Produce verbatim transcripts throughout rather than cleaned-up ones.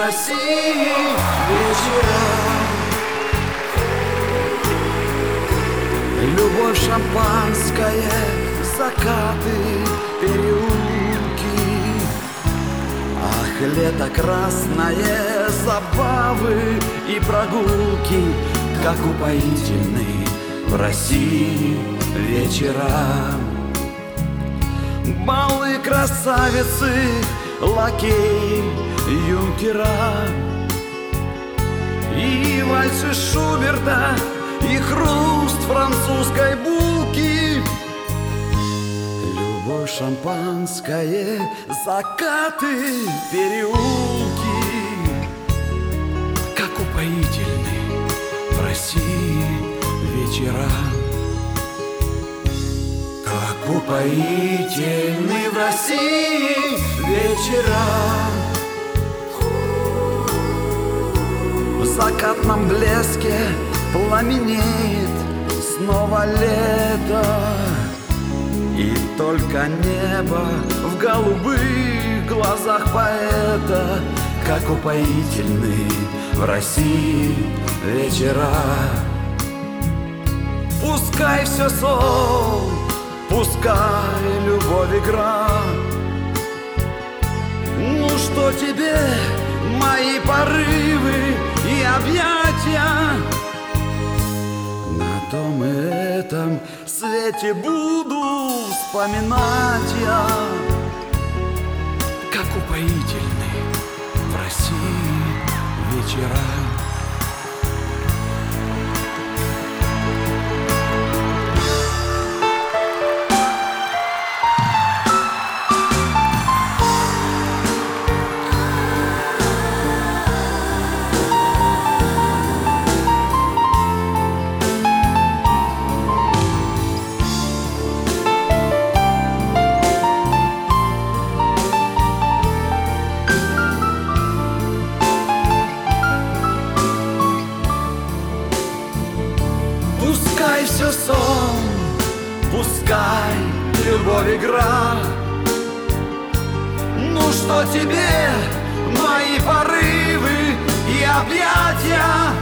России вечера. Любовь, шампанское, закаты, переулки. Ах, лето красное, забавы и прогулки, как упоительны в России вечера. Балы, красавицы, лакеи, юнкера, и вальсы Шуберта, и хруст французской булки. Любовь, шампанское, закаты, переулки, как упоительны в России вечера. Как упоительны в России вечера. В закатном блеске пламенеет снова лето, и только небо в голубых глазах поэта. Как упоительны в России вечера. Пускай все сон, пускай любовь игра. Ну что тебе мои порывы и объятия? На том и этом свете буду вспоминать я. Как упоительны в России вечера. Пускай все сон, пускай любовь игра. Ну что тебе мои порывы и объятия?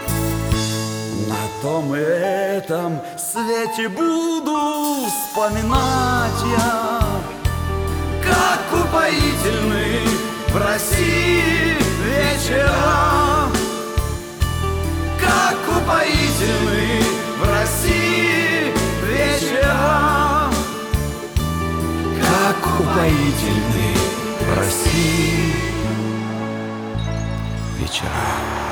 На том и этом свете буду вспоминать я. Как упоительны в России вечера. Как упоительны в России вечера. Как упоительны в России вечера.